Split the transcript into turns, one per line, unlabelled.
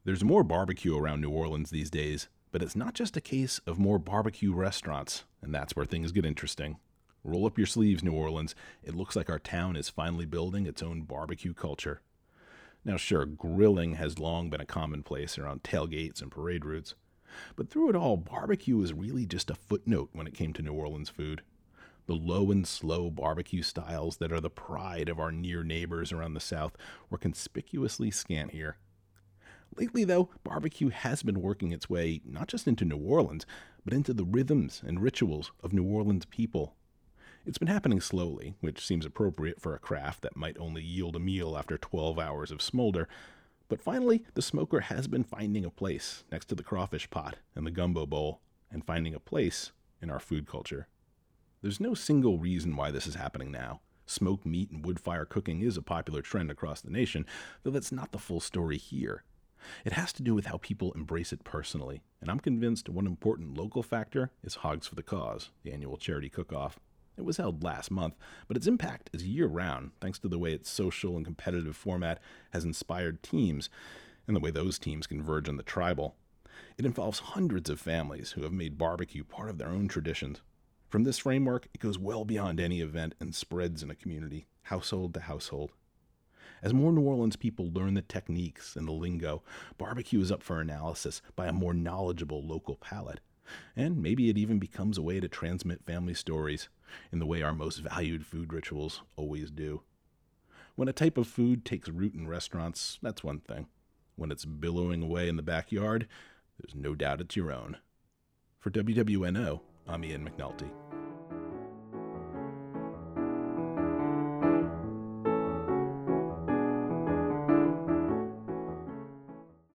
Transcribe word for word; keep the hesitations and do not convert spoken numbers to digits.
There's more barbecue around New Orleans these days, but it's not just a case of more barbecue restaurants, and that's where things get interesting. Roll up your sleeves, New Orleans. It looks like our town is finally building its own barbecue culture. Now, sure, grilling has long been a commonplace around tailgates and parade routes, but through it all, barbecue was really just a footnote when it came to New Orleans food. The low and slow barbecue styles that are the pride of our near neighbors around the South were conspicuously scant here. Lately, though, barbecue has been working its way not just into New Orleans, but into the rhythms and rituals of New Orleans people. It's been happening slowly, which seems appropriate for a craft that might only yield a meal after twelve hours of smolder, but finally, the smoker has been finding a place next to the crawfish pot and the gumbo bowl, and finding a place in our food culture. There's no single reason why this is happening now. Smoked meat and wood fire cooking is a popular trend across the nation, though that's not the full story here. It has to do with how people embrace it personally, and I'm convinced one important local factor is Hogs for the Cause, the annual charity cook-off. It was held last month, but its impact is year-round thanks to the way its social and competitive format has inspired teams, and the way those teams converge on the tribal. It involves hundreds of families who have made barbecue part of their own traditions. From this framework, it goes well beyond any event and spreads in a community, household to household. As more New Orleans people learn the techniques and the lingo, barbecue is up for analysis by a more knowledgeable local palate. And maybe it even becomes a way to transmit family stories in the way our most valued food rituals always do. When a type of food takes root in restaurants, that's one thing. When it's billowing away in the backyard, there's no doubt it's your own. For W W N O, I'm Ian McNulty.